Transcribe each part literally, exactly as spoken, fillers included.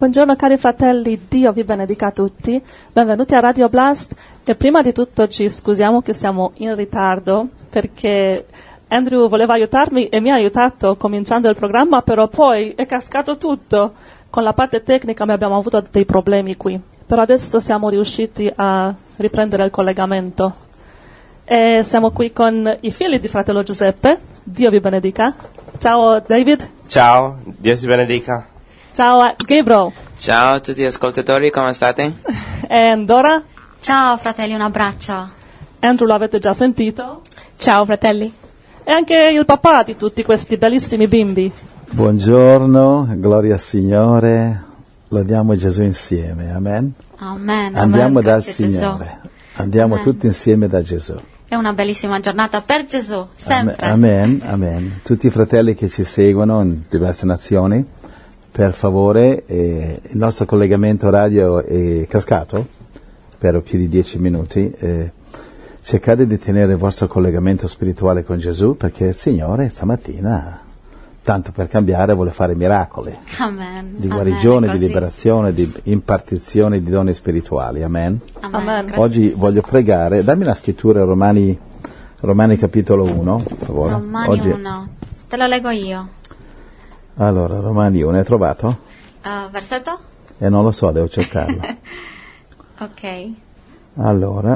Buongiorno cari fratelli, Dio vi benedica tutti, benvenuti a Radio Blast e prima di tutto ci scusiamo che siamo in ritardo perché Andrew voleva aiutarmi e mi ha aiutato cominciando il programma, però poi è cascato tutto, con la parte tecnica abbiamo avuto dei problemi qui, però adesso siamo riusciti a riprendere il collegamento e siamo qui con i figli di fratello Giuseppe, Dio vi benedica. Ciao David. Ciao, Dio si benedica. Ciao Gabriel. Ciao a tutti gli ascoltatori, come state? E Dora. Ciao fratelli, un abbraccio. Andrew l'avete già sentito. Ciao fratelli. E anche il papà di tutti questi bellissimi bimbi. Buongiorno, gloria al Signore, lodiamo Gesù insieme, amen. Amen. Andiamo amen, dal Gesù. Signore, andiamo Amen. tutti insieme da Gesù. È una bellissima giornata per Gesù, sempre. Amen, amen. Tutti i fratelli che ci seguono in diverse nazioni, per favore, eh, il nostro collegamento radio è cascato per più di dieci minuti. Eh, cercate di tenere il vostro collegamento spirituale con Gesù, perché il Signore stamattina, tanto per cambiare, vuole fare miracoli. Amen. Di guarigione, Amen, di liberazione, di impartizione di doni spirituali. Amen. Amen. Amen. Oggi voglio pregare, dammi la scrittura Romani, Romani capitolo uno, per favore. Romani Oggi, uno. Te lo leggo io. Allora, Romani uno, hai trovato? Uh, versetto? Eh, non lo so, devo cercarlo. Ok. Allora,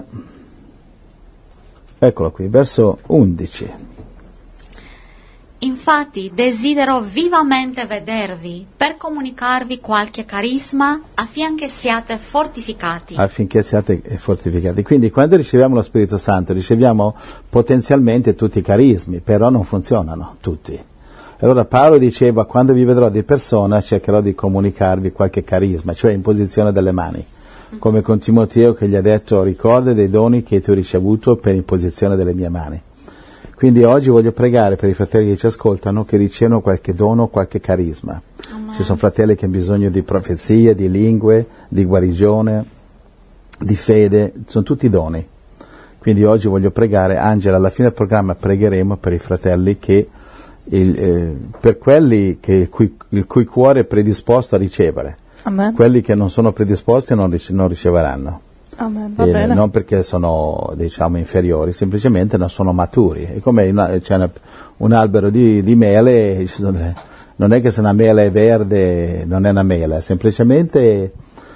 eccolo qui, verso undici. Infatti desidero vivamente vedervi per comunicarvi qualche carisma affinché siate fortificati. Affinché siate fortificati. Quindi quando riceviamo lo Spirito Santo riceviamo potenzialmente tutti i carismi, però non funzionano tutti. Allora Paolo diceva, quando vi vedrò di persona cercherò di comunicarvi qualche carisma, cioè imposizione delle mani, come con Timoteo che gli ha detto ricorda dei doni che tu hai ricevuto per imposizione delle mie mani. Quindi oggi voglio pregare per i fratelli che ci ascoltano che ricevono qualche dono, qualche carisma. Amen. Ci sono fratelli che hanno bisogno di profezie, di lingue, di guarigione, di fede, sono tutti doni. Quindi oggi voglio pregare, Angela, alla fine del programma pregheremo per i fratelli che Il, eh, per quelli che, cui, il cui cuore è predisposto a ricevere. Amen. Quelli che non sono predisposti non, rice- non riceveranno. Amen. Va E bene. non perché sono, diciamo, inferiori, semplicemente non sono maturi. È come una, c'è una, un albero di, di mele, non è che se una mela è verde non è una mela, semplicemente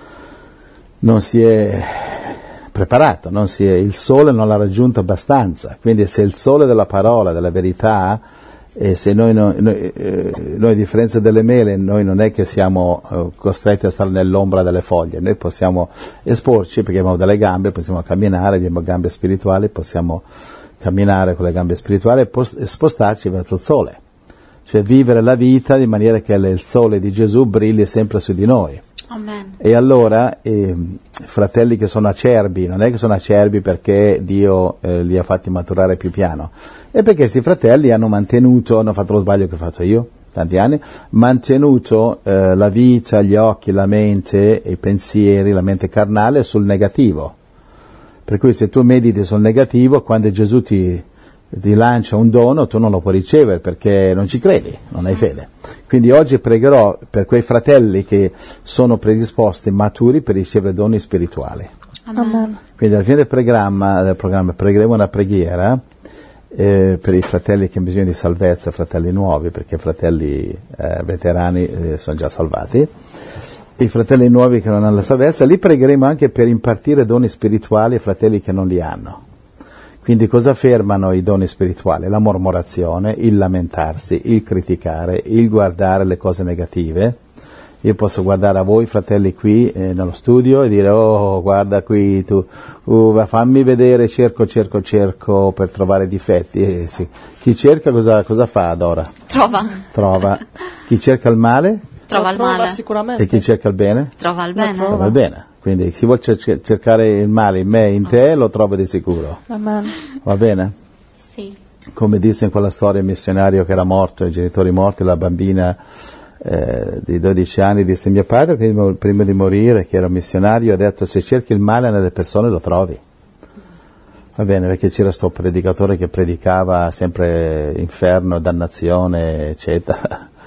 non si è preparato, non si è, il sole non l'ha raggiunto abbastanza. Quindi se il sole della parola, della verità, e se noi, noi, noi, eh, noi a differenza delle mele, noi non è che siamo eh, costretti a stare nell'ombra delle foglie, noi possiamo esporci perché abbiamo delle gambe, possiamo camminare, abbiamo gambe spirituali, possiamo camminare con le gambe spirituali e, post- e spostarci verso il sole, cioè vivere la vita di maniera che il sole di Gesù brilli sempre su di noi. Amen. E allora eh, fratelli che sono acerbi, non è che sono acerbi perché Dio eh, li ha fatti maturare più piano, è perché questi fratelli hanno mantenuto, hanno fatto lo sbaglio che ho fatto io tanti anni, mantenuto eh, la vita, gli occhi, la mente, i pensieri, la mente carnale sul negativo. Per cui se tu mediti sul negativo, quando Gesù ti, ti lancia un dono, tu non lo puoi ricevere perché non ci credi, non hai fede. Quindi oggi pregherò per quei fratelli che sono predisposti, maturi per ricevere doni spirituali. Amen. Quindi alla fine del programma, del programma pregheremo una preghiera eh, per i fratelli che hanno bisogno di salvezza, fratelli nuovi, perché i fratelli eh, veterani eh, sono già salvati. I fratelli nuovi che non hanno la salvezza, li pregheremo anche per impartire doni spirituali ai fratelli che non li hanno. Quindi cosa fermano i doni spirituali? La mormorazione, il lamentarsi, il criticare, il guardare le cose negative. Io posso guardare a voi fratelli qui eh, nello studio e dire oh guarda qui tu, uh, fammi vedere, cerco, cerco, cerco per trovare difetti. Eh, sì. Chi cerca cosa, cosa fa ad ora? Trova. Trova. Chi cerca il male? Trova Lo il trova male. sicuramente. E chi cerca il bene? Trova il Lo bene. trova. Trova il bene. Quindi chi vuole cer- cercare il male in me, in te, lo trova di sicuro. Amen. Va bene? Sì. Come disse in quella storia il missionario che era morto, i genitori morti, la bambina eh, di dodici anni disse mio padre prima, prima di morire, che era un missionario, ha detto se cerchi il male nelle persone lo trovi. Va bene, perché c'era sto predicatore che predicava sempre inferno, dannazione, eccetera.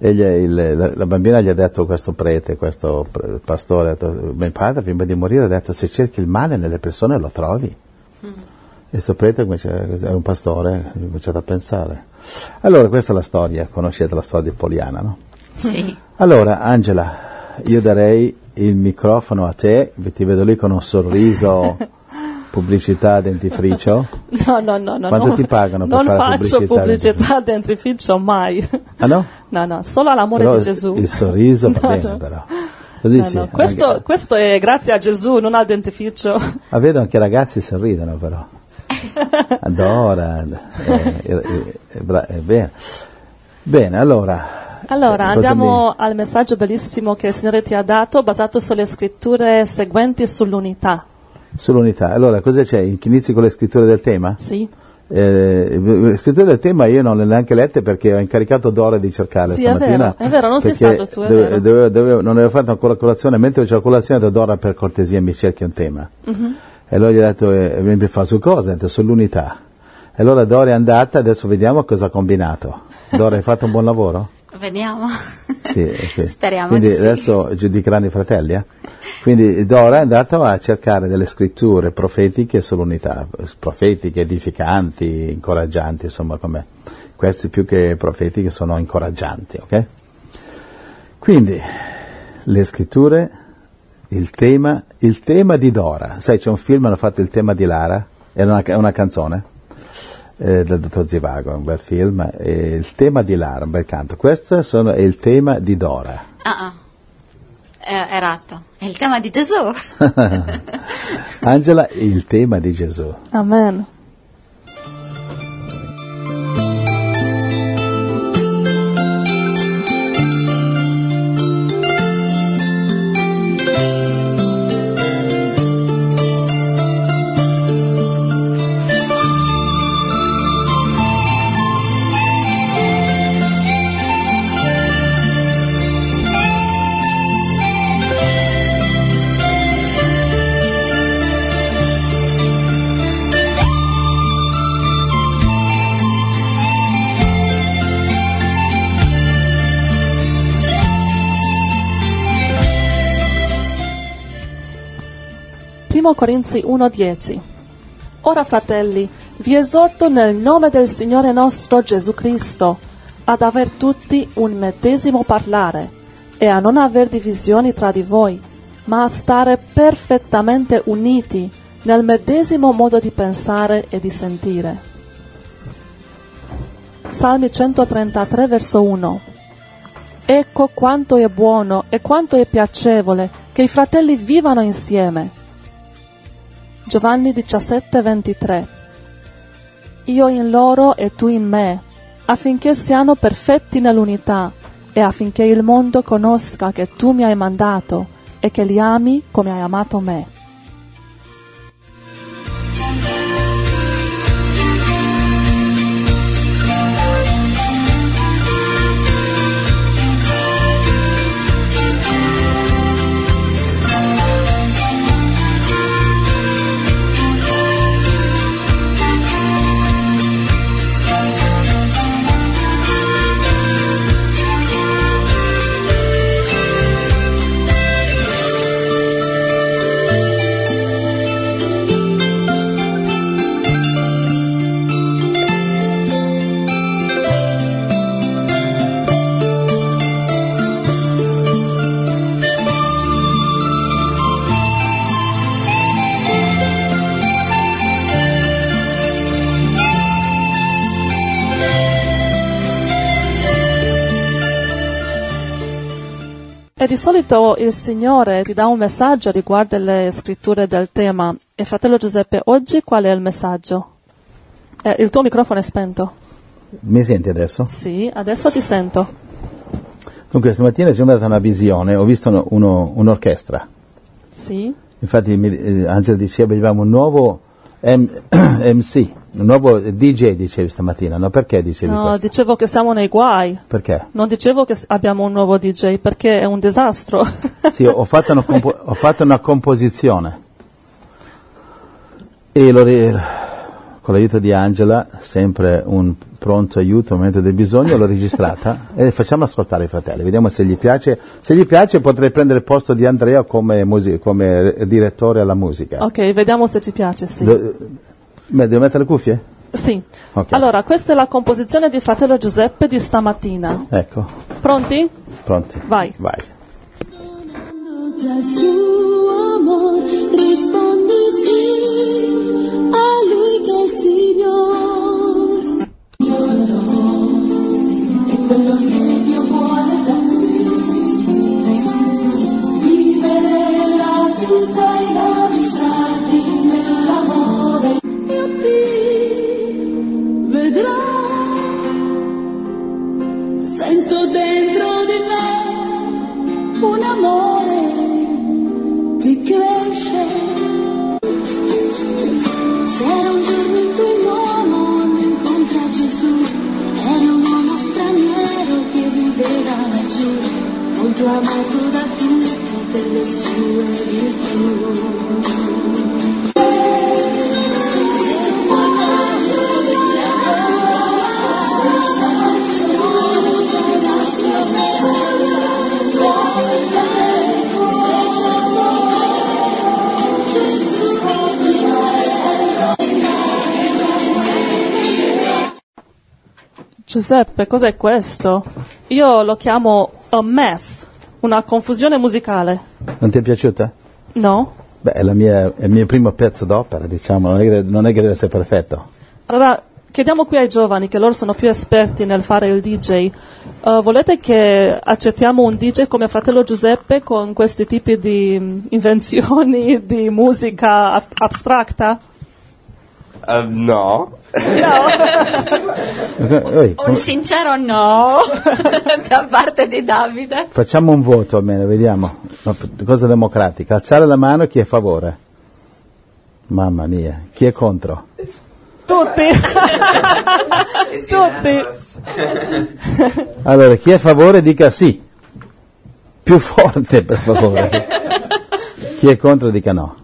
E gli, il, la, la bambina gli ha detto, questo prete, questo pre, pastore, ha detto, mio padre prima di morire ha detto, se cerchi il male nelle persone lo trovi. Mm. E questo prete è un pastore, ha cominciato a pensare. Allora, questa è la storia, conoscete la storia di Poliana, no? Sì. Allora, Angela, io darei il microfono a te, ti vedo lì con un sorriso, pubblicità dentifricio. No, no, no, no. Quanto no, ti pagano per non fare faccio pubblicità, pubblicità dentifricio mai. Ah no? No, no, solo all'amore Però di Gesù. Il sorriso va no, bene no. però. Così No, sì, no. Questo, anche, questo è grazie a Gesù, non al dentifricio. ah, vedo anche i ragazzi sorridono però. Adora. È, è, è, è, è bene. Bene, allora. Allora, eh, andiamo mi... al messaggio bellissimo che il Signore ti ha dato, basato sulle scritture seguenti sull'unità. Sull'unità. Allora, cosa c'è? Inizi con le scritture del tema? Sì. Eh, le scritture del tema io non le ho neanche lette perché ho incaricato Dora di cercarle sì, stamattina. È vero, è vero, non sei stato tu, è dove, vero. Dove, dove, non avevo fatto ancora colazione, mentre facevo colazione ho detto, Dora, per cortesia mi cerchi un tema. Uh-huh. E allora gli ho detto, eh, mi fa su cosa? Ho detto, sull'unità. E allora Dora è andata, adesso vediamo cosa ha combinato. Dora, hai fatto un buon lavoro? Vediamo. Sì, okay. Speriamo. Quindi di sì. adesso giudicheranno i fratelli. Eh? Quindi Dora è andato a cercare delle scritture profetiche sull'unità, profetiche, edificanti, incoraggianti, insomma, come queste più che profetiche sono incoraggianti, ok? Quindi le scritture, il tema, il tema di Dora. Sai, c'è un film, hanno fatto il tema di Lara, è una, una canzone. Eh, del dottor Zivago, un bel film, e il tema di Lara, un bel canto. Questo sono, è il tema di Dora. Ah, ah. È errato, è il tema di Gesù. Angela, il tema di Gesù. Amen. Primo Corinzi uno dieci. Ora, fratelli, vi esorto nel nome del Signore nostro Gesù Cristo ad aver tutti un medesimo parlare e a non aver divisioni tra di voi, ma a stare perfettamente uniti nel medesimo modo di pensare e di sentire. Salmi centotrentatré, verso uno. Ecco quanto è buono e quanto è piacevole che i fratelli vivano insieme. Giovanni diciassette, ventitré. Io in loro e tu in me, affinché siano perfetti nell'unità e affinché il mondo conosca che tu mi hai mandato e che li ami come hai amato me. E di solito il Signore ti dà un messaggio riguardo le scritture del tema. E fratello Giuseppe, oggi qual è il messaggio? Eh, il tuo microfono è spento. Mi senti adesso? Sì, adesso ti sento. Dunque, stamattina ci è stata una visione, ho visto uno, uno, un'orchestra. Sì. Infatti eh, Angela diceva, abbiamo un nuovo M- M C, un nuovo D J, dicevi stamattina, no? Perché dicevi No, questo? dicevo che siamo nei guai. Perché? Non dicevo che abbiamo un nuovo D J, perché è un disastro. Sì, ho fatto una, compo- ho fatto una composizione. E lo ri- con l'aiuto di Angela, sempre un pronto aiuto al momento del bisogno, l'ho registrata e facciamo ascoltare i fratelli, vediamo se gli piace. Se gli piace potrei prendere il posto di Andrea come, music- come direttore alla musica. Ok, vediamo se ci piace, sì. Do- Beh, devo mettere le cuffie? Sì. Ok. Allora, questa è la composizione di fratello Giuseppe di stamattina. Ecco, Pronti? pronti? Vai. Vai. Donandoti al suo amor, rispondi sì a lui che è il Signore. E quello che Dio vuole da lui, vivere la vita in abissati nell'amore. Io ti vedrò, sento dentro di me un amore che cresce. C'era un giorno in cui l'uomo andò incontro a Gesù, era un uomo straniero che viveva laggiù, molto amato da tutti per le sue virtù. Giuseppe, cos'è questo? Io lo chiamo a mess, una confusione musicale. Non ti è piaciuta? No? Beh, è, la mia, è il mio primo pezzo d'opera, diciamo, non è, che, non è che deve essere perfetto. Allora, chiediamo qui ai giovani, che loro sono più esperti nel fare il D J, uh, volete che accettiamo un D J come fratello Giuseppe con questi tipi di mm, invenzioni di musica ab- astratta? Uh, no. Oi, Un sincero no da parte di Davide. facciamo un voto almeno, vediamo. No, cosa democratica. Alzare la mano chi è a favore. Mamma mia, chi è contro? Tutti! Tutti! Allora, chi è a favore dica sì. Più forte, per favore. Chi è contro dica no.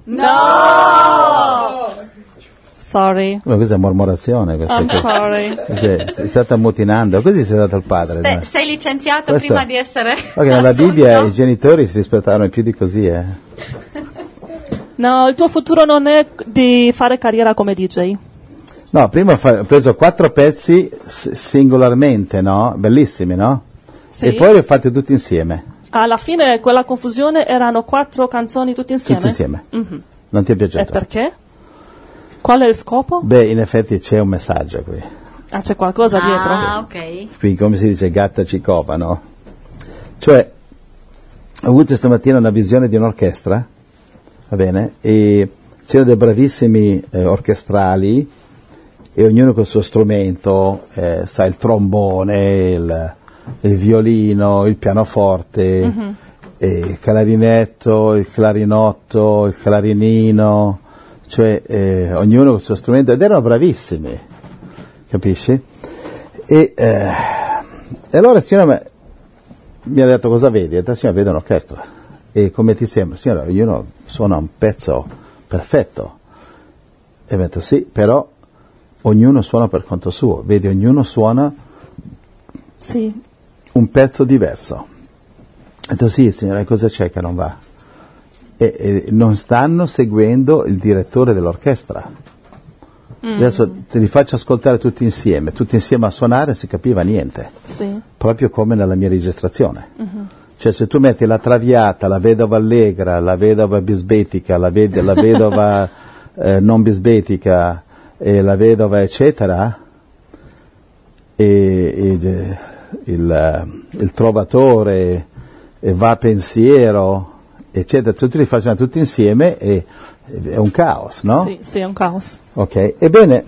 Sorry. Ma questa è mormorazione. Questa I'm cosa. sorry. Sei, sei stata ammutinando, così sei dato al padre. Ste- dai. sei licenziato Questo- prima di essere Ok, nella assunto? Bibbia i genitori si rispettavano più di così, eh. No, il tuo futuro non è di fare carriera come D J. No, prima ho fa- ho preso quattro pezzi s- singolarmente, no? Bellissimi, no? Sì. E poi li ho fatti tutti insieme. Alla fine quella confusione erano quattro canzoni tutte insieme? Tutti insieme. Mhm. Non ti è E piaciuto? perché? Qual è il scopo? Beh, in effetti c'è un messaggio qui. Ah, c'è qualcosa dietro? Ah, ok. Qui, come si dice, gatta ci cova, no? Cioè, ho avuto stamattina una visione di un'orchestra, va bene? E c'erano dei bravissimi eh, orchestrali e ognuno col suo strumento, eh, sa, il trombone, il, il violino, il pianoforte, Mhm. e il clarinetto, il clarinotto, il clarinino, cioè eh, ognuno col suo strumento, ed erano bravissimi, capisci? E, eh, e allora il signore mi ha detto: cosa vedi? Ho detto: signora, vedo un'orchestra. E come ti sembra? Signora, io suona un pezzo perfetto. E mi ha detto: sì, però ognuno suona per conto suo, vedi, ognuno suona Sì. un pezzo diverso. Ho detto: sì, signora, cosa c'è che non va? E, e non stanno seguendo il direttore dell'orchestra. Mm. Adesso te li faccio ascoltare tutti insieme, tutti insieme a suonare, non si capiva niente, Sì. proprio come nella mia registrazione. Mhm. Cioè, se tu metti la Traviata, la vedova allegra, la vedova bisbetica, la, ved- la vedova eh, non bisbetica e la vedova eccetera, e, e il, il trovatore e va pensiero eccetera, tutti li facciamo tutti insieme e è un caos, no? Sì, sì, è un caos. Ok, ebbene,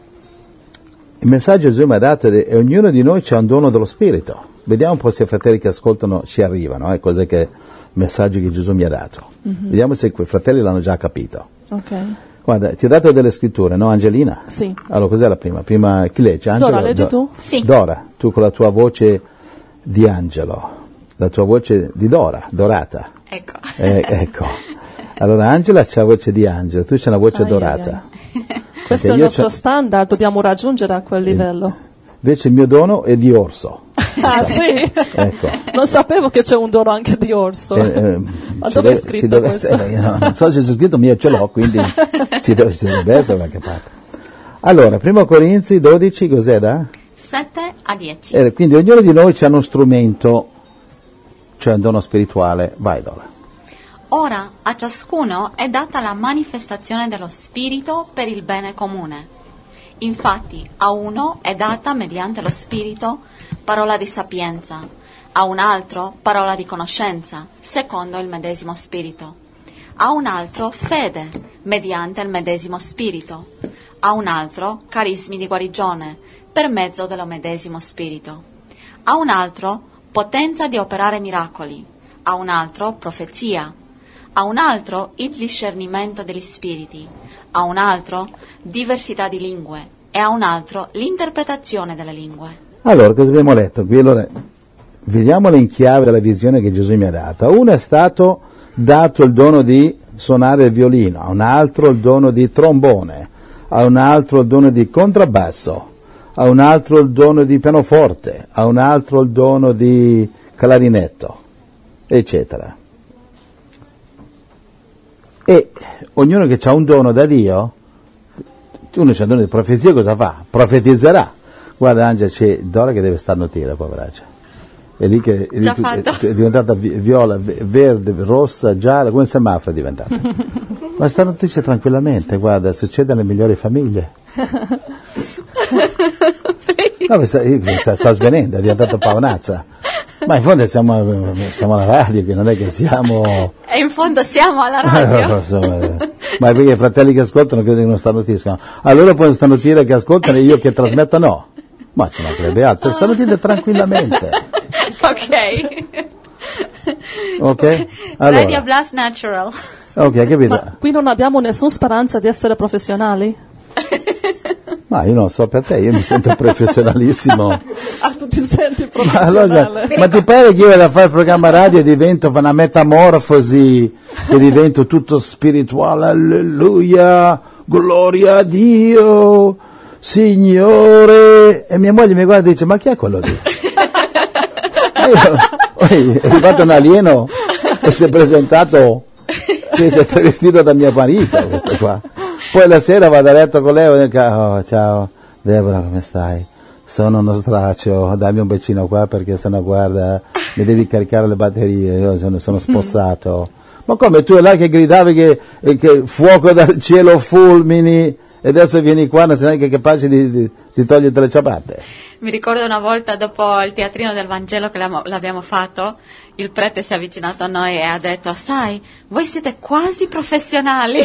il messaggio che Gesù mi ha dato è che ognuno di noi c'ha un dono dello Spirito. Vediamo un po' se i fratelli che ascoltano ci arrivano, eh, cos'è che il messaggio che Gesù mi ha dato. Mhm. Vediamo se quei fratelli l'hanno già capito. Ok. Guarda, ti ho dato delle scritture, no Angelina? Sì. Allora, cos'è la prima? Prima chi legge? Angelo? Dora, leggi tu? Sì. Dora, tu con la tua voce di Angelo, la tua voce di Dora, dorata. Ecco. Eh, ecco. Allora Angela c'ha la voce di Angelo, tu c'hai una voce Ai, dorata. ai, Questo è il nostro standard, dobbiamo raggiungere a quel livello. Invece il mio dono è di orso. Ah sì? Ecco. Non sapevo che c'è un dono anche di orso. Eh, eh, Ma dove è scritto deve, questo? eh, no, non so se c'è scritto, ma io ce l'ho, quindi ci deve, ci deve essere qualche parte. Allora, primo Corinzi dodici, cos'è da? sette a dieci. Eh, quindi ognuno di noi ha uno strumento, cioè un dono spirituale. Vai, Dora. Ora a ciascuno è data la manifestazione dello Spirito per il bene comune. Infatti a uno è data mediante lo Spirito parola di sapienza, a un altro parola di conoscenza, secondo il medesimo Spirito, a un altro fede, mediante il medesimo Spirito, a un altro carismi di guarigione, per mezzo dello medesimo Spirito, a un altro potenza di operare miracoli, a un altro profezia, a un altro il discernimento degli spiriti, a un altro diversità di lingue e a un altro l'interpretazione delle lingue. Allora, cosa abbiamo letto qui? Allora, vediamole in chiave della visione che Gesù mi ha data. A uno è stato dato il dono di suonare il violino, a un altro il dono di trombone, a un altro il dono di contrabbasso, a un altro il dono di pianoforte, a un altro il dono di clarinetto, eccetera. E ognuno che ha un dono da Dio, uno c'ha un dono di profezia, cosa fa? Profetizzerà. Guarda Angela, c'è Dora che deve starnutire, poveraccia. È lì che è, lì, Già tu- fatto. è diventata vi- viola, ve- verde, rossa, gialla, come il semaforo è diventata. Ma starnutisce tranquillamente, guarda, succede alle migliori famiglie. No, sta, sta, sta svenendo, è diventata paonazza. Ma in fondo siamo, siamo alla radio, che non è che siamo... E in fondo siamo alla radio. Insomma, ma perché i fratelli che ascoltano credo che non starnutiscono. Allora poi starnutire che ascoltano e io che trasmetto no. Ma ci mancherebbe altro, starnutite tranquillamente. Ok. Ok? Radio Allora, Blast Natural. ok, capito? Ma qui non abbiamo nessuna speranza di essere professionali? Ma io non so per te, io mi sento professionalissimo. Ah, tu ti senti Ma, allora, professionale? ma ti pare che io vado a fare il programma radio e divento una metamorfosi, che divento tutto spirituale, alleluia, gloria a Dio, Signore, e mia moglie mi guarda e dice, ma chi è quello lì? E io, poi è arrivato un alieno e si è presentato, che si è travestito da mio marito, questo qua. Poi la sera vado a letto con lei e dico, oh, ciao Deborah, come stai? Sono uno straccio, dammi un bacino qua perché sennò guarda, mi devi caricare le batterie, io sono, sono spossato. Ma come, tu è là che gridavi che, che fuoco dal cielo fulmini e adesso vieni qua, non sei neanche capace di, di, di toglierti le ciabatte? Mi ricordo una volta dopo il teatrino del Vangelo che l'abbiamo- l'abbiamo fatto, il prete si è avvicinato a noi e ha detto, sai, voi siete quasi professionali.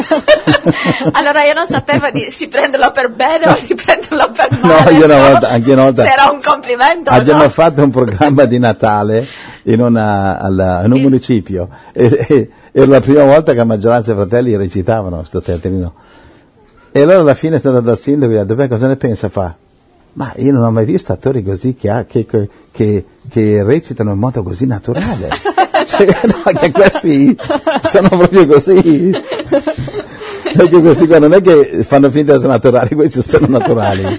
Allora io non sapevo di, si prenderlo per bene o di prenderlo per male. No, io una so volta, anche una volta se era un complimento o abbiamo no. fatto un programma di Natale in, una, alla, in un municipio e, e era la prima volta che la maggioranza dei fratelli recitavano questo teatrino. E allora alla fine sono andato dal sindaco e gli ho detto, beh, cosa ne pensa? Fa, ma io non ho mai visto attori così che, ha, che, che, che recitano in modo così naturale. Cioè, no, che questi sono proprio così. Perché questi qua non è che fanno finta di essere naturali, questi sono naturali.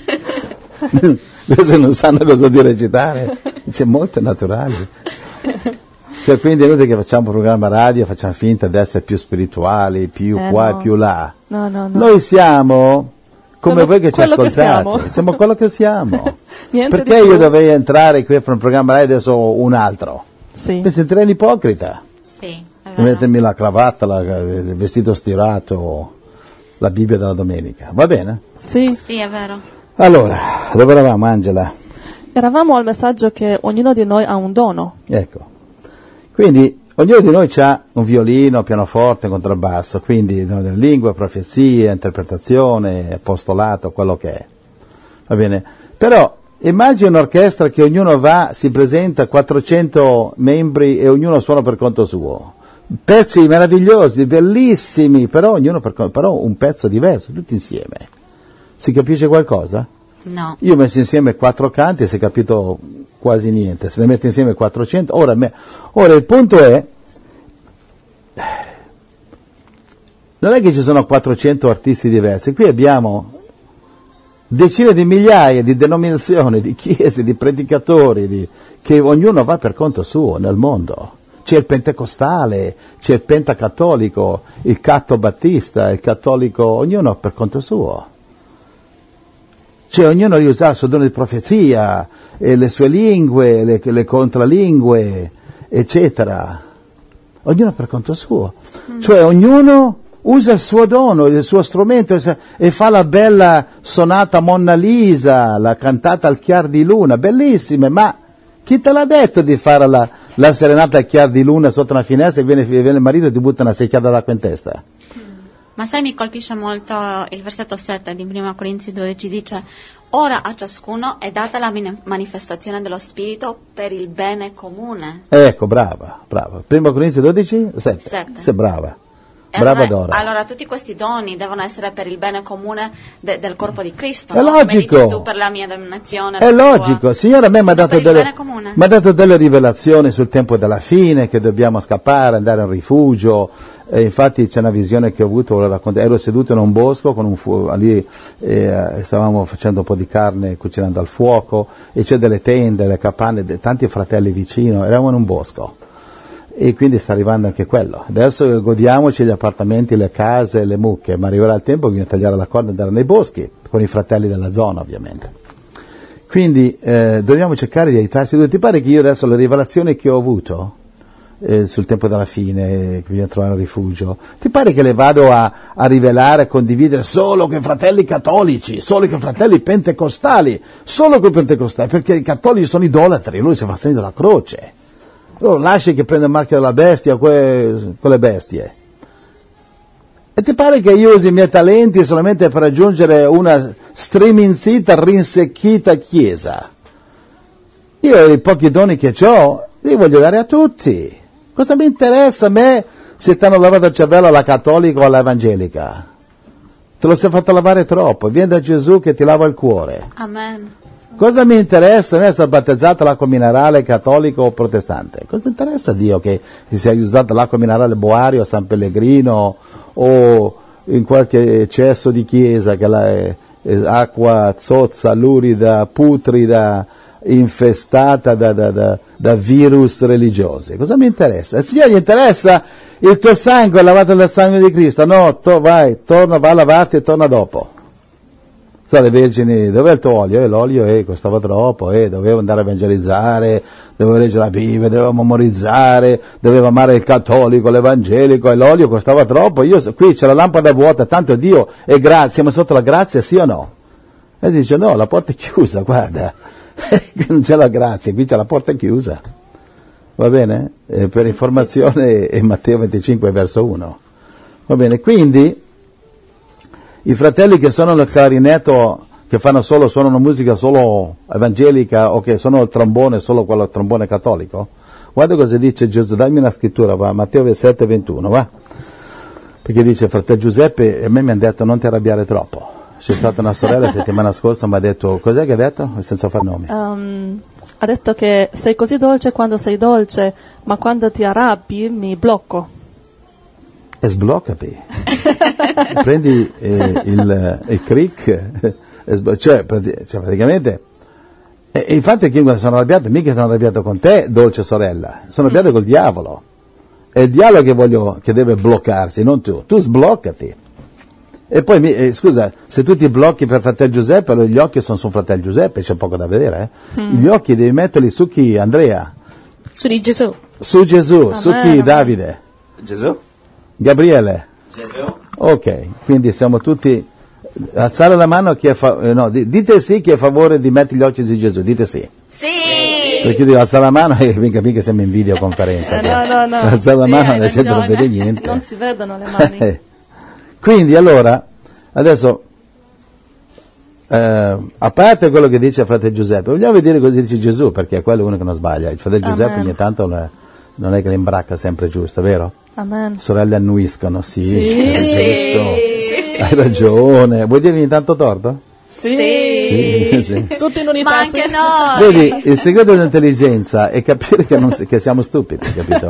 Questi non sanno cosa di recitare, dice molto naturali. Cioè, quindi è inutile che facciamo un programma radio, facciamo finta di essere più spirituali, più Eh, qua no. e più là. No, no, no. Noi siamo come Quello- voi che ci quello che ascoltate, siamo. siamo quello che siamo. Niente Perché di più. io dovrei entrare qui per un programma radio e adesso un altro? Sì. Mi sentirei un ipocrita. Sì, è E vero. mettermi la cravatta, la- il vestito stirato, la Bibbia della domenica. Va bene? Sì. Sì, è vero. Allora, dove eravamo, Angela? Eravamo al messaggio che ognuno di noi ha un dono. Ecco. Quindi ognuno di noi ha un violino, pianoforte, contrabbasso, quindi no, lingua, profezia, interpretazione, apostolato, quello che è. Va bene? Però immagina un'orchestra che ognuno va, si presenta, quattrocento membri e ognuno suona per conto suo. Pezzi meravigliosi, bellissimi, però ognuno per conto, però un pezzo diverso, tutti insieme. Si capisce qualcosa? No. Io ho messo insieme quattro canti e si è capito quasi niente, se ne mette insieme quattrocento, ora, me, ora il punto è, Non è che ci sono quattrocento artisti diversi, qui abbiamo decine di migliaia di denominazioni, di chiese, di predicatori, di, che ognuno va per conto suo nel mondo. C'è il pentecostale, c'è il pentacattolico, il cattobattista, il cattolico, ognuno per conto suo. Cioè ognuno usa il suo dono di profezia, e le sue lingue, le, le contralingue, eccetera. Ognuno per conto suo. Mm. Cioè ognuno usa il suo dono, il suo strumento e fa la bella sonata Monna Lisa, la cantata al chiar di luna, bellissime, ma chi te l'ha detto di fare la, la serenata al chiar di luna sotto una finestra e viene, viene il marito e ti butta una secchiata d'acqua in testa? Ma sai, mi colpisce molto il versetto sette di prima Corinzi dodici, dice: ora a ciascuno è data la manifestazione dello Spirito per il bene comune. Ecco, brava, brava. prima Corinzi dodici? sette. sette. Sei brava. Brava allora, Dora. allora tutti questi doni devono essere per il bene comune de, del corpo di Cristo. È no? logico. Come dici tu, per la mia denominazione. È logico. Il Signore a me mi ha dato, dato delle rivelazioni sul tempo della fine, che dobbiamo scappare, andare in rifugio. E infatti c'è una visione che ho avuto, ero seduto in un bosco con un fu- lì eh, stavamo facendo un po' di carne, cucinando al fuoco, e c'è delle tende, le capanne, de- tanti fratelli vicino, eravamo in un bosco. E quindi sta arrivando anche quello. Adesso godiamoci gli appartamenti, le case, le mucche, ma arriverà il tempo che bisogna tagliare la corda e andare nei boschi, con i fratelli della zona ovviamente. Quindi eh, dobbiamo cercare di aiutarci tutti. Ti pare che io adesso le rivelazioni che ho avuto eh, sul tempo della fine, che bisogna trovare un rifugio, ti pare che le vado a, a rivelare, a condividere solo con i fratelli cattolici, solo con i fratelli pentecostali, solo con i pentecostali, perché i cattolici sono idolatri, lui si fa segno della croce. Oh, lasci che prenda il marchio della bestia que, quelle bestie. E ti pare che io usi i miei talenti solamente per raggiungere una striminzita, rinsecchita chiesa? Io i pochi doni che ho li voglio dare a tutti. Cosa mi interessa a me se ti hanno lavato il cervello alla cattolica o alla evangelica? Te lo sei fatto lavare troppo, vieni da Gesù che ti lava il cuore. Amen. Cosa mi interessa a me essere battezzata l'acqua minerale cattolico o protestante? Cosa interessa a Dio che si sia usata l'acqua minerale Boario a San Pellegrino o in qualche eccesso di chiesa che la è, è acqua zozza, lurida, putrida, infestata da, da, da, da virus religiosi? Cosa mi interessa? Al Signore gli interessa il tuo sangue lavato dal sangue di Cristo? No, to, vai, torna, va a lavarti e torna dopo. Le vergini, dov'è il tuo olio? Eh, l'olio eh, costava troppo, eh, dovevo andare a evangelizzare, dovevo leggere la Bibbia, dovevo memorizzare, dovevo amare il cattolico, l'evangelico, e l'olio costava troppo. Io qui c'è la lampada vuota, tanto Dio è grazia, siamo sotto la grazia, sì o no? E dice no, la porta è chiusa, guarda, qui non c'è la grazia, qui c'è la porta chiusa. Va bene? Eh, per sì, informazione sì, sì. È Matteo venticinque verso uno. Va bene, quindi i fratelli che suonano il clarinetto, che fanno solo, suonano musica solo evangelica, o che suonano il trombone, solo quello trombone cattolico, guarda cosa dice Gesù, dammi una scrittura, va, Matteo sette ventuno, va? Perché dice, fratello Giuseppe, a me mi hanno detto non ti arrabbiare troppo. C'è stata una sorella la settimana scorsa, mi ha detto, cos'è che ha detto? Senza far nomi. Um, ha detto che sei così dolce quando sei dolce, ma quando ti arrabbi mi blocco. E sbloccati. Prendi eh, il, il crick, eh, cioè, cioè praticamente, e, e infatti che quando sono arrabbiato, mica sono arrabbiato con te, dolce sorella, sono arrabbiato mm. col diavolo. È il diavolo che voglio, che deve bloccarsi, non tu. Tu sbloccati. E poi, mi, eh, scusa, se tu ti blocchi per fratello Giuseppe, allora gli occhi sono su fratello Giuseppe, c'è poco da vedere, eh? Mm. Gli occhi devi metterli su chi, Andrea? Su di Gesù. Su Gesù, ah, su chi, amen. Davide? Gesù. Gabriele? Gesù. Ok, quindi siamo tutti, alzare la mano chi è fa- eh, no, dite sì chi è a favore di mettere gli occhi su Gesù, dite sì. Sì! Perché io devo alzare la mano e mica mica siamo in videoconferenza. Eh, no, no, no. Alzare la sì, mano la gente non vede niente. Non si vedono le mani. Quindi allora, adesso, eh, a parte quello che dice fratello Giuseppe, vogliamo vedere cosa dice Gesù, perché è quello uno che non sbaglia. Il fratello Giuseppe Amen. ogni tanto non è che le imbracca sempre giusto, vero? Amen. Sorelle annuiscono, sì, sì, è giusto, sì. Hai ragione. Vuoi dirmi intanto torto? Sì, sì, sì. Tutti in unità. Ma anche noi. Vedi, il segreto dell'intelligenza è capire che, non, che siamo stupidi, capito?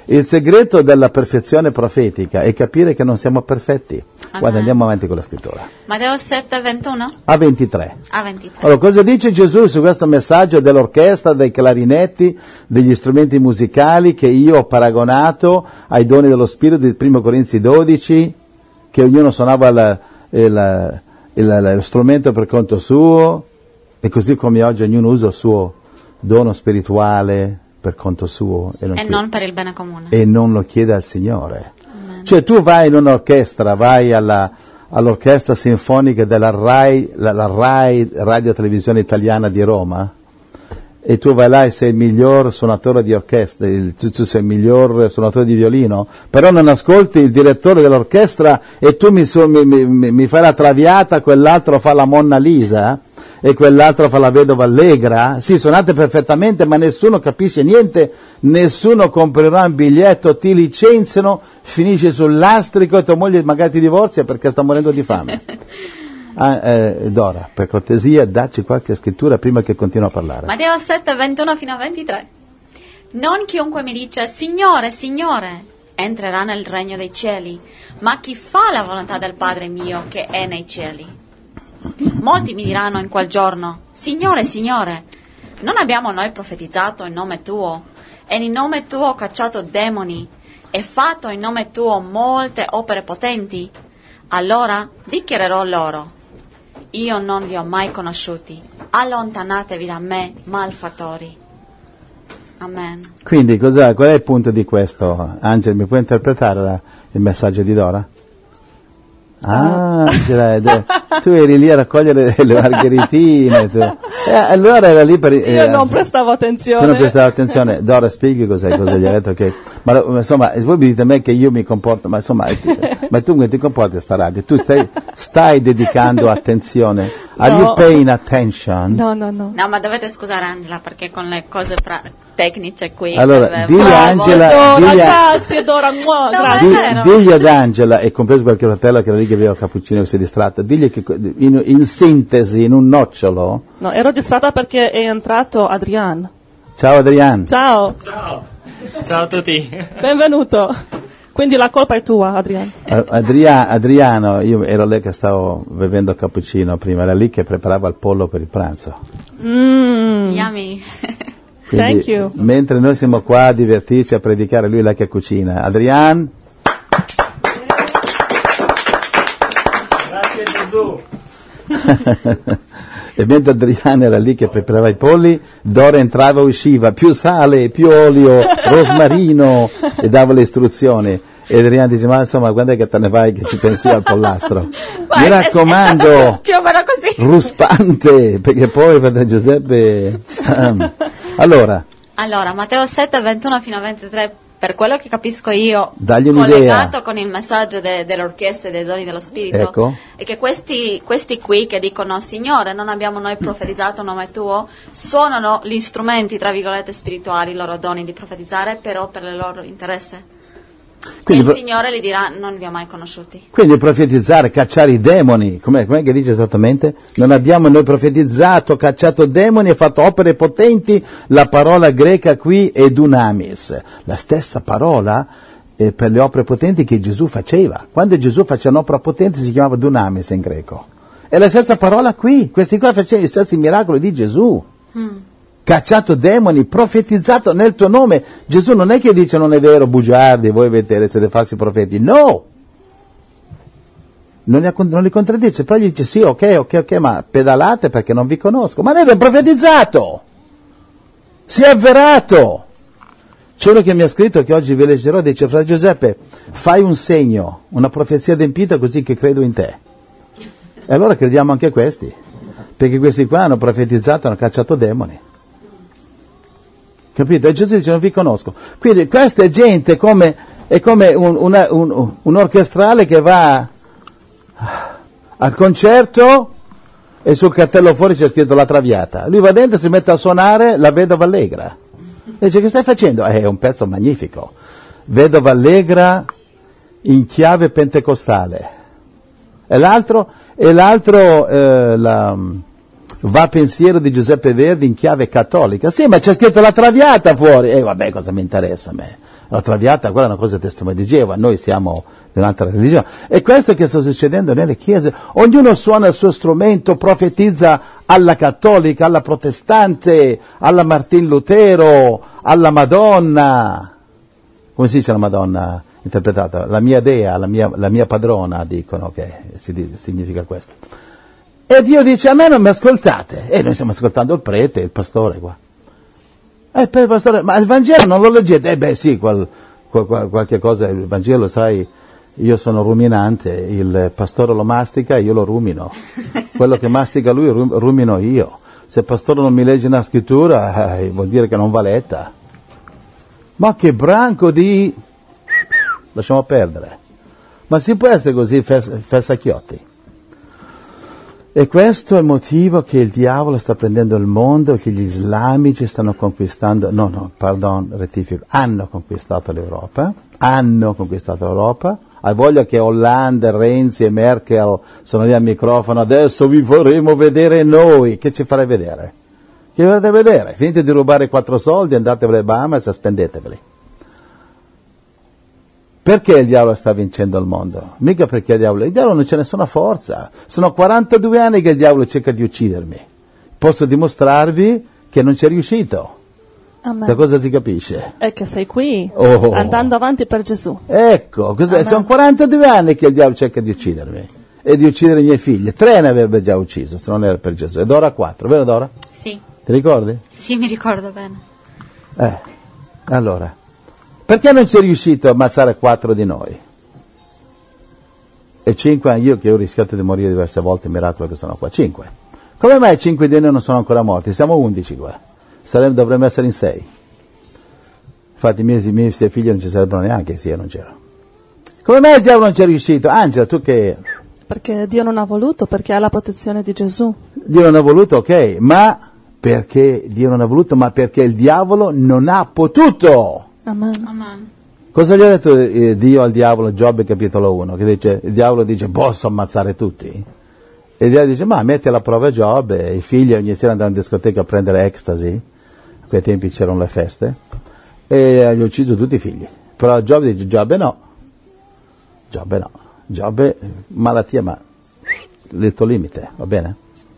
Il segreto della perfezione profetica è capire che non siamo perfetti. Amen. Guarda, andiamo avanti con la scrittura. Matteo sette, ventuno? A ventitré. A ventitré. Allora, cosa dice Gesù su questo messaggio dell'orchestra, dei clarinetti, degli strumenti musicali che io ho paragonato ai doni dello Spirito di primo Corinzi dodici, che ognuno suonava la, il, il, lo strumento per conto suo, e così come oggi ognuno usa il suo dono spirituale per conto suo e non, E chiede, non per il bene comune. e non lo chiede al Signore. Amen. Cioè tu vai in un'orchestra, vai alla, all'orchestra sinfonica della RAI, la, la RAI, Radio Televisione Italiana di Roma, e tu vai là e sei il miglior suonatore di orchestra, il, tu, tu sei il miglior suonatore di violino, però non ascolti il direttore dell'orchestra e tu mi, su, mi, mi, mi fai la traviata, quell'altro fa la Monna Lisa e quell'altro fa la Vedova Allegra. Sì, suonate perfettamente, ma nessuno capisce niente, nessuno comprerà un biglietto, ti licenziano, finisci sul lastrico e tua moglie magari ti divorzia perché sta morendo di fame. Ah, eh, Dora, per cortesia, dacci qualche scrittura prima che continui a parlare. Matteo sette, ventuno fino a ventitré. Non chiunque mi dice Signore, Signore, entrerà nel regno dei cieli, ma chi fa la volontà del Padre mio che è nei cieli. Molti mi diranno in quel giorno, Signore, Signore, non abbiamo noi profetizzato in nome tuo, e in nome tuo cacciato demoni, e fatto in nome tuo molte opere potenti? Allora dichiarerò loro, io non vi ho mai conosciuti, allontanatevi da me, malfattori. Amen. Quindi cos'è, qual è il punto di questo? Angela, mi puoi interpretare la, il messaggio di Dora? Ah, Angela, de- tu eri lì a raccogliere le margheritine. Tu. Eh, allora era lì per... Eh, Io non prestavo attenzione. Tu non prestavo attenzione. Dora, spieghi cos'è, cosa gli ha detto. Che, ma insomma, voi mi dite a me che io mi comporto, ma insomma, ma tu come ti comporti a sta radio? Tu stai, stai dedicando attenzione. Are No. you paying attention? No, no, no. No, ma dovete scusare Angela perché con le cose pra- tecniche qui... Allora, eh, digli a bravo. Angela, Dora, digli a- grazie, Dora, mua, No, grazie. ma Di- è vero. digli ad Angela, e compreso qualche fratello che era lì che aveva cappuccino che si è distratto, digli che in, in sintesi, in un nocciolo. No, ero distratta perché è entrato Adrian. Ciao Adrian. Ciao, Ciao a tutti. benvenuto. Quindi la colpa è tua, Adrian. Eh, Adria- Adriano, io ero lì che stavo bevendo cappuccino prima, era lì che preparava il pollo per il pranzo. Mm. Yummy. Quindi, Thank you. mentre noi siamo qua a divertirci, a predicare, lui è là che cucina. Adrian, Grazie Gesù. e mentre Adriano era lì che preparava i polli, Dora entrava e usciva, più sale, più olio, rosmarino, e dava le istruzioni. E Adriano dice, ma insomma, quando è che te ne vai che ci pensi al pollastro? Mi Guarda, è- è raccomando, stato più o meno così. ruspante, perché poi Padre Giuseppe... Allora, Allora, Matteo sette, ventuno fino a ventitré, per quello che capisco io, Dagli un'idea. collegato con il messaggio de- dell'orchestra e dei doni dello Spirito, Ecco. è che questi, questi qui che dicono, Signore, non abbiamo noi profetizzato in nome tuo, suonano gli strumenti, tra virgolette, spirituali, i loro doni di profetizzare, però per il loro interesse. quindi, e il pro- Signore gli dirà, non vi ho mai conosciuti. quindi profetizzare, cacciare i demoni, com'è, com'è che dice esattamente? Non abbiamo noi profetizzato, cacciato demoni e fatto opere potenti, la parola greca qui è dunamis, la stessa parola eh, per le opere potenti che Gesù faceva. Quando Gesù faceva un'opera potente si chiamava dunamis in greco. È la stessa parola qui, questi qua facevano gli stessi miracoli di Gesù. Cacciato demoni, profetizzato nel tuo nome. Gesù non è che dice non è vero, bugiardi, voi avete, siete falsi profeti. No! Non li, ha- non li contraddice, però gli dice sì, ok, ok, ok, ma pedalate perché non vi conosco. Ma noi abbiamo profetizzato! Si è avverato! C'è uno che mi ha scritto, che oggi vi leggerò, dice, Fra Giuseppe, fai un segno, una profezia adempita così che credo in te. E allora crediamo anche questi, perché questi qua hanno profetizzato, hanno cacciato demoni. Capito? E Gesù dice non vi conosco. Quindi questa è gente come, è come un, una, un, un orchestrale che va al concerto e sul cartello fuori c'è scritto La Traviata. Lui va dentro e si mette a suonare La Vedova Allegra. E dice che stai facendo? Eh, è un pezzo magnifico. Vedova Allegra in chiave pentecostale. E l'altro, e l'altro eh, la... Va pensiero di Giuseppe Verdi in chiave cattolica. Sì, ma c'è scritto La Traviata fuori. E eh, vabbè, cosa mi interessa a me? La Traviata, quella è una cosa testimone di Geova, noi siamo di un'altra religione. E questo che sta succedendo nelle chiese, ognuno suona il suo strumento, profetizza alla cattolica, alla protestante, alla Martin Lutero, alla Madonna. Come si dice la Madonna interpretata? La mia dea, la mia, la mia padrona, dicono che si, significa questo. E Dio dice: a me non mi ascoltate. E noi stiamo ascoltando il prete, il pastore qua. Eh, per il pastore, ma il Vangelo non lo leggete? Eh beh sì, qual, qual, qual, qualche cosa, il Vangelo, sai, io sono ruminante, il pastore lo mastica, io lo rumino. Quello che mastica lui rum, rumino io. Se il pastore non mi legge una scrittura, eh, vuol dire che non va letta. Ma che branco di... lasciamo perdere. Ma si può essere così fes- fessacchiotti? E questo è il motivo che il diavolo sta prendendo il mondo, che gli islamici stanno conquistando, no, no, pardon, rettifico, hanno conquistato l'Europa, hanno conquistato l'Europa. Hai voglia che Hollande, Renzi e Merkel sono lì al microfono, adesso vi faremo vedere noi. Che ci farei vedere? Che volete vedere? Finite di rubare quattro soldi, andateveli alle Bahamas e spendeteveli. Perché il diavolo sta vincendo il mondo? Mica perché il diavolo, il diavolo non c'è nessuna forza. Sono quarantadue anni che il diavolo cerca di uccidermi. Posso dimostrarvi che non c'è riuscito. Amen. Da cosa si capisce? È che sei qui, Oh. andando avanti per Gesù. Ecco, cos'è? Sono quarantadue anni che il diavolo cerca di uccidermi e di uccidere i miei figli. Tre ne avrebbe già ucciso, se non era per Gesù. Ed ora quattro, vero Dora? Sì, Ti ricordi? sì, mi ricordo bene. Eh, allora, perché non c'è riuscito a ammazzare quattro di noi? E cinque anni, io che ho rischiato di morire diverse volte, miracolo che sono qua, cinque. Come mai cinque di noi non sono ancora morti? Siamo undici qua. Saremmo, dovremmo essere in sei. Infatti i miei, i miei figli non ci sarebbero neanche se io non c'ero. Come mai il diavolo non c'è riuscito? Angela, tu che... Perché Dio non ha voluto, perché ha la protezione di Gesù. Dio non ha voluto, ok, ma perché Dio non ha voluto? Ma perché il diavolo non ha potuto. Amen. Amen. Cosa gli ha detto eh, Dio al diavolo, Giobbe capitolo uno? Che dice, il diavolo dice, posso ammazzare tutti? E il diavolo dice, ma metti alla prova Giobbe. I figli ogni sera andavano in discoteca a prendere ecstasy, a quei tempi c'erano le feste, e gli ha ucciso tutti i figli. Però Giobbe dice, Giobbe no, Giobbe no, Giobbe malattia, ma il tuo limite, va bene?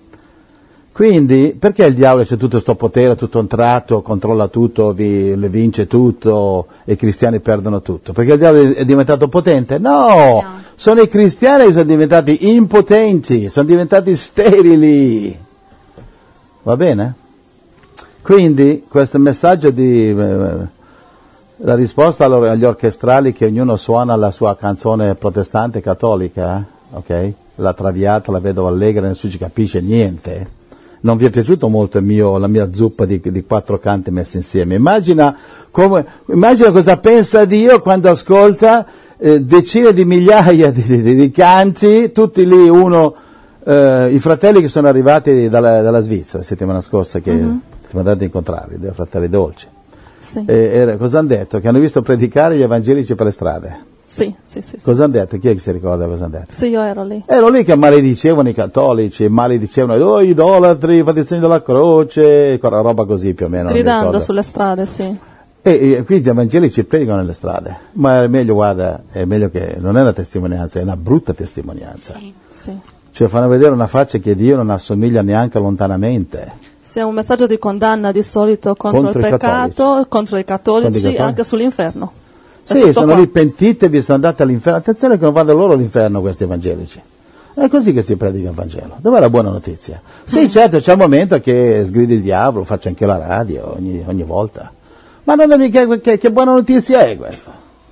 Quindi, perché il diavolo c'è tutto questo potere, tutto un tratto, controlla tutto, vi, le vince tutto, e i cristiani perdono tutto? Perché il diavolo è diventato potente? No! no. Sono i cristiani che sono diventati impotenti, sono diventati sterili. Va bene? Quindi, questo messaggio di... Eh, la risposta agli orchestrali che ognuno suona la sua canzone protestante cattolica, eh? Ok? La Traviata, la Vedova Allegra, nessuno ci capisce niente. Non vi è piaciuto molto il mio, la mia zuppa di, di quattro canti messi insieme. Immagina, come, immagina cosa pensa Dio quando ascolta eh, decine di migliaia di, di, di canti, tutti lì, uno, eh, i fratelli che sono arrivati dalla, dalla Svizzera la settimana scorsa, che mm-hmm. siamo andati a incontrarli, dei fratelli dolci. Sì. E, e, cosa hanno detto? Che hanno visto predicare gli evangelici per le strade. Sì, sì, sì. sì. Cosa hanno detto? Chi è che si ricorda cosa hanno detto? Sì, io ero lì. Ero lì che maledicevano i cattolici, maledicevano, oh, idolatri, fate il segno della croce, quella roba così più o meno. Gridando sulle strade, sì. E, e quindi gli evangelici predicano nelle strade. Ma è meglio, guarda, è meglio che, non è una testimonianza, è una brutta testimonianza. Sì. Sì. Cioè fanno vedere una faccia che Dio non assomiglia neanche lontanamente. Sì, è un messaggio di condanna di solito contro, contro il peccato, cattolici. contro i cattolici e anche sull'inferno. Sì, sono qua. Lì pentite, vi sono andate all'inferno. Attenzione che non vanno loro all'inferno questi evangelici. È così che si predica il Vangelo. Dov'è la buona notizia? Sì, mm. certo, c'è un momento che sgridi il diavolo, faccio anche la radio ogni, ogni volta. Ma non è mica, che, che buona notizia è questa?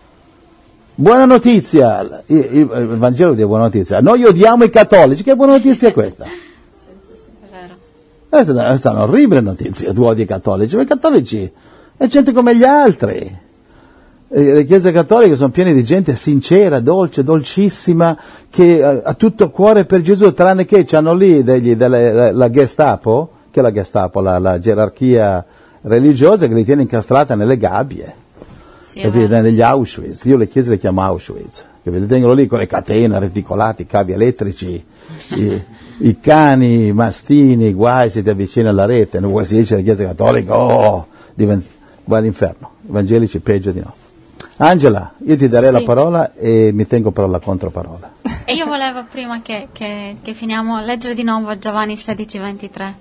Buona notizia, il, il, il Vangelo di buona notizia. Noi odiamo i cattolici, che buona notizia è questa? Questa è una, è una orribile notizia, tu odi i cattolici, ma i cattolici è gente come gli altri. Le chiese cattoliche sono piene di gente sincera, dolce, dolcissima, che ha, ha tutto cuore per Gesù, tranne che hanno lì degli, delle, la, la Gestapo, che è la Gestapo, la, la gerarchia religiosa che li tiene incastrata nelle gabbie, sì, capite, negli Auschwitz. Io le chiese le chiamo Auschwitz, che li tengono lì con le catene, reticolati, cavi elettrici, i, i cani, i mastini, guai se ti avvicini alla rete. Non si dice la chiesa cattolica, oh, diventa, va all'inferno, evangelici peggio di no. Angela, io ti darei Sì. la parola e mi tengo però la controparola. E io volevo prima che, che, che finiamo leggere di nuovo Giovanni sedici ventitré.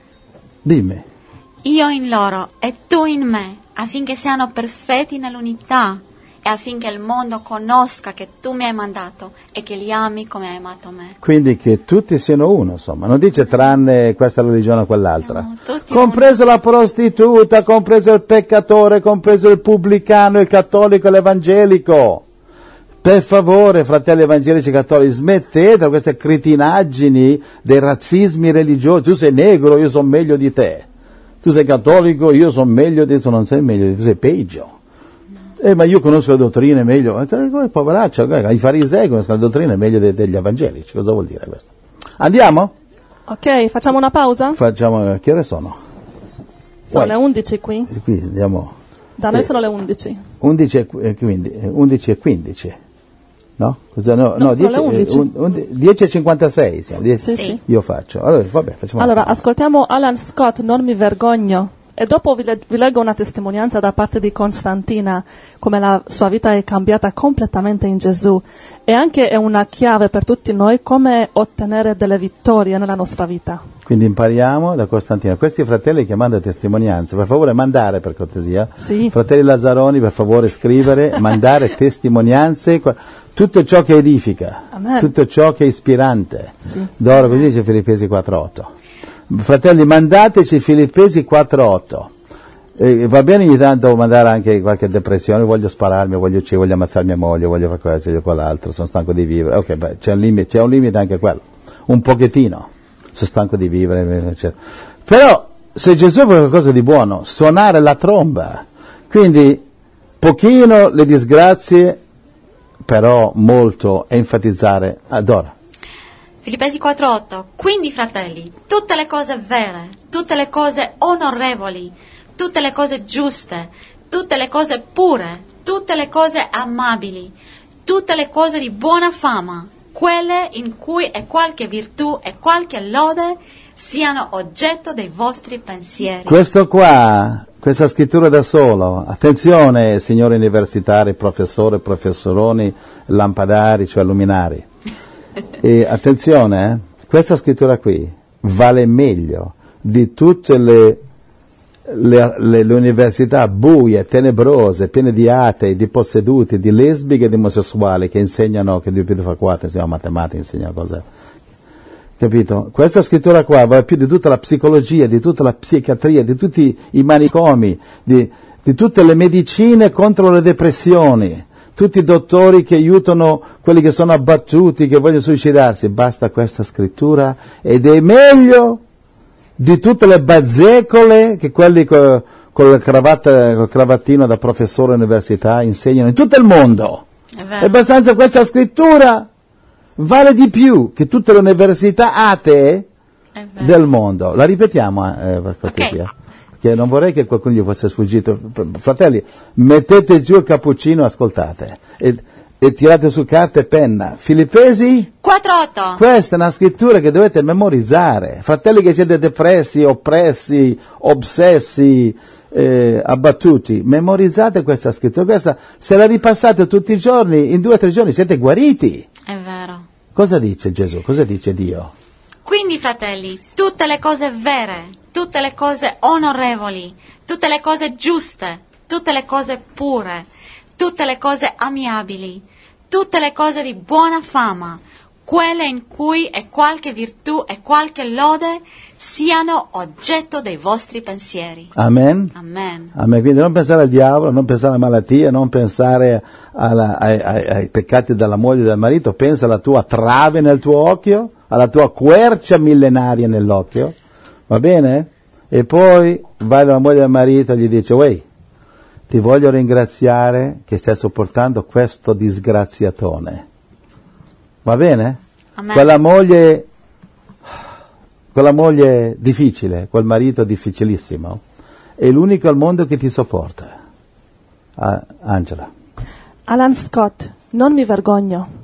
Dimmi. Io in loro e tu in me, affinché siano perfetti nell'unità e affinché il mondo conosca che tu mi hai mandato e che li ami come hai amato me. Quindi che tutti siano uno, insomma, non dice tranne questa religione o quell'altra. Siamo tutti Compreso la prostituta, compreso il peccatore, compreso il pubblicano, il cattolico e l'evangelico. Per favore, fratelli evangelici e cattolici, smettete queste cretinaggini dei razzismi religiosi. Tu sei negro, io sono meglio di te. Tu sei cattolico, io sono meglio di te. Tu non sei meglio di te, tu sei peggio. Eh, ma io conosco le dottrine meglio. Eh, poveraccio, i farisei conoscono le dottrine meglio de- degli evangelici. Cosa vuol dire questo? Andiamo? Ok, facciamo una pausa? Facciamo, che ore sono? Sono Vai. le undici qui. Qui andiamo. Da noi Eh. sono le undici. undici e qui- eh, quindi, eh, undici e quindici. No? Cosa, no, No, no, sono dieci, le undici. eh, un- un- dieci e cinquantasei siamo. dieci. Sì, Sì. sì. Io faccio. Allora, vabbè, facciamo Allora, una pausa. ascoltiamo Alan Scott, Non mi vergogno. E dopo vi, le- vi leggo una testimonianza da parte di Costantina, come la sua vita è cambiata completamente in Gesù. E anche è una chiave per tutti noi come ottenere delle vittorie nella nostra vita. Quindi impariamo da Costantina. Questi fratelli che mandano testimonianze, per favore mandare per cortesia. Sì. Fratelli Lazzaroni, per favore scrivere, mandare testimonianze, qua- tutto ciò che edifica, Amen. tutto ciò che è ispirante. Sì. D'oro, così dice Filippesi quattro otto. Fratelli, mandateci Filippesi quattro otto. Eh, va bene ogni tanto mandare anche qualche depressione, voglio spararmi, voglio uccidere, voglio ammazzare mia moglie, voglio fare questo, voglio quell'altro, sono stanco di vivere. Ok, beh, c'è un limite, c'è un limite anche quello. Un pochettino. Sono stanco di vivere, eccetera. Però, se Gesù fa qualcosa di buono, suonare la tromba. Quindi, pochino le disgrazie, però molto enfatizzare. Adora. Filippesi quattro otto. Quindi, fratelli, tutte le cose vere, tutte le cose onorevoli, tutte le cose giuste, tutte le cose pure, tutte le cose amabili, tutte le cose di buona fama, quelle in cui è qualche virtù e qualche lode, siano oggetto dei vostri pensieri. Questo qua, questa scrittura da solo, attenzione signori universitari, professori, professoroni, lampadari, cioè luminari. E attenzione, eh, questa scrittura qui vale meglio di tutte le, le, le, le università buie, tenebrose, piene di atei, di posseduti, di lesbiche e di omosessuali che insegnano che due più due fa quattro, insomma, matematica insegna cose. Capito? Questa scrittura qua vale più di tutta la psicologia, di tutta la psichiatria, di tutti i manicomi, di, di tutte le medicine contro le depressioni. Tutti i dottori che aiutano quelli che sono abbattuti, che vogliono suicidarsi, basta questa scrittura ed è meglio di tutte le bazzecole che quelli co, con la cravatta, col cravattino da professore all'università insegnano in tutto il mondo. È È vero. abbastanza questa scrittura vale di più che tutte le università atee È vero. del mondo. La ripetiamo eh, per cortesia. Che non vorrei che qualcuno gli fosse sfuggito. Fratelli, mettete giù il cappuccino, ascoltate, e, e tirate su carta e penna. Filippesi, quattro otto. questa è una scrittura che dovete memorizzare. Fratelli che siete depressi, oppressi, obsessi, eh, abbattuti, memorizzate questa scrittura. Questa, se la ripassate tutti i giorni, in due o tre giorni siete guariti. È vero. Cosa dice Gesù? Cosa dice Dio? Quindi, fratelli, tutte le cose vere, tutte le cose onorevoli, tutte le cose giuste, tutte le cose pure, tutte le cose amiabili, tutte le cose di buona fama, quelle in cui è qualche virtù e qualche lode, siano oggetto dei vostri pensieri. Amen? Amen. Amen. Quindi non pensare al diavolo, non pensare alla malattia, non pensare alla, ai, ai, ai peccati della moglie e del marito, pensa alla tua trave nel tuo occhio, alla tua quercia millenaria nell'occhio, va bene? E poi vai dalla moglie del marito e gli dice, uè, ti voglio ringraziare che stai sopportando questo disgraziatone, va bene? Amen. Quella moglie, quella moglie difficile, quel marito difficilissimo, è l'unico al mondo che ti sopporta. Ah, Angela. Alan Scott, Non mi vergogno.